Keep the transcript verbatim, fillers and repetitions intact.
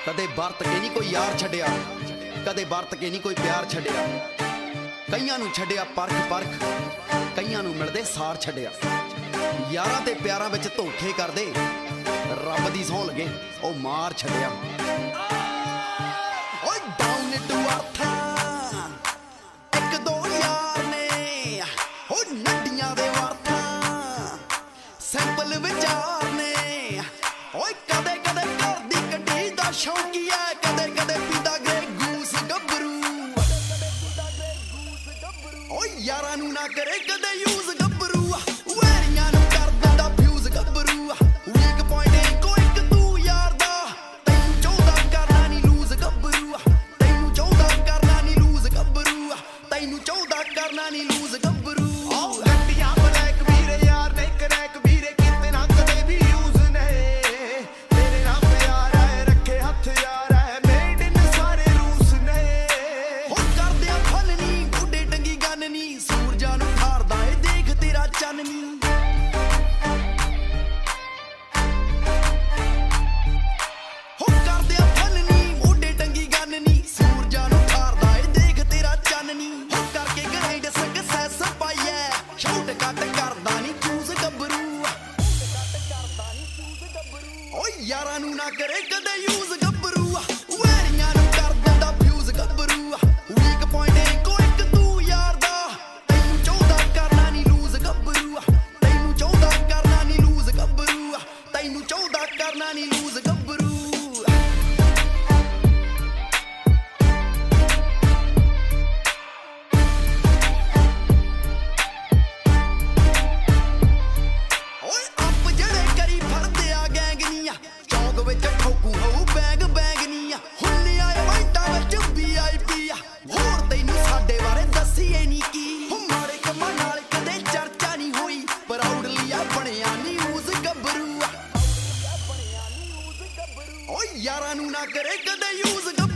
कदे वरत के नहीं कोई यार छड्डिया, कदे वरत के नहीं कोई प्यार छड्डिया। कईयां नूं छड्डिया परख परख, कईयां नूं मिलदे सार छड्डिया। यारां ते प्यारां विच धोखे करदे, रब दी सौं लगे ओ मार छड्डिया। ओए डाउन टू अर्थ इक दो यार ने, ओ नड्डियां दे वर्थ सैंपल विचार ने। ओए कदे कदे घर दी कड्डी दा शौकीआ, कदे कदे पींदा ग्रे गूस गभरू। ओए यारां नूं ना करे कदे यूज गभरू, वैरियां नूं कर दिंदा फ्यूज गभरू। वीक पॉइंट इको इक तू यार दा, तैनूं चाहुंदा करना नी लूज गभरू। तैनूं चाहुंदा करना नी लूज गभरू, तैनूं चाहुंदा करना नी लूज गभरू। लट्टियां ब्लैक वीरे यार नहीं क्रैक वीरे, किते ना कदे भी यूज नहीं। तेरे नाम प्यार है रखे हथ यार है, मेड इन सारे रूस ने। हो करदियां फल नी गुड्डे टंगी गन नी, सूरजां नूं ठारदा ए देख तेरा चन्न नी। हो करदियां फल नी गुड्डे टंगी गन नी, सूरजां नूं ठारदा ए देख तेरा चन्न नी। हो करके ग्राइंड सक्सेस पाइए, शॉट कट करदा नी चूज गभरू। ओ यारां नूं ना करे कदे यूज गभरू, वैरियां नूं कर दिंदा फ्यूज गभरू। वीक पॉइंट इको इक तू यार दा, तैनूं चाहुंदा करना नी लूज गभरू। तैनूं चाहुंदा करना नी लूज गभरू, तैनूं चाहुंदा करना नी लूज गभरू। ओए अप ਜਿਹੜੇ ਕਰੀ ਫੜਦੇ ਆ ਗੈਂਗ ਨੀ ਆ, ਚੌਂਕ ਵਿੱਚ ਠੋਕੂ ਹੋਊ ਬੈਗ ਬੈਗ ਨੀ ਆ। ਹੁਣੇ ਆਏ ਵਾਈਟਾਂ ਵਿੱਚ ਵੀ ਆਈ ਪੀ ਆ, ਹੋਰ ਤੈਨੂੰ ਸਾਡੇ ਬਾਰੇ ਦੱਸੀਏ ਨੀ ਕੀ। ਹੋ ਮਾੜੇ ਕੰਮਾਂ ਨਾਲ ਕਦੇ ਚਰਚਾ ਨਹੀਂ ਹੋਈ, ਪ੍ਰਾਊਡਲੀ ਆ ਬਣਿਆ ਨਿਊਜ਼ ਗੱਭਰੂ। ਓਏ ਯਾਰਾਂ ਨੂੰ ਨਾ ਕਰੇ ਕਦੇ ਯੂਜ਼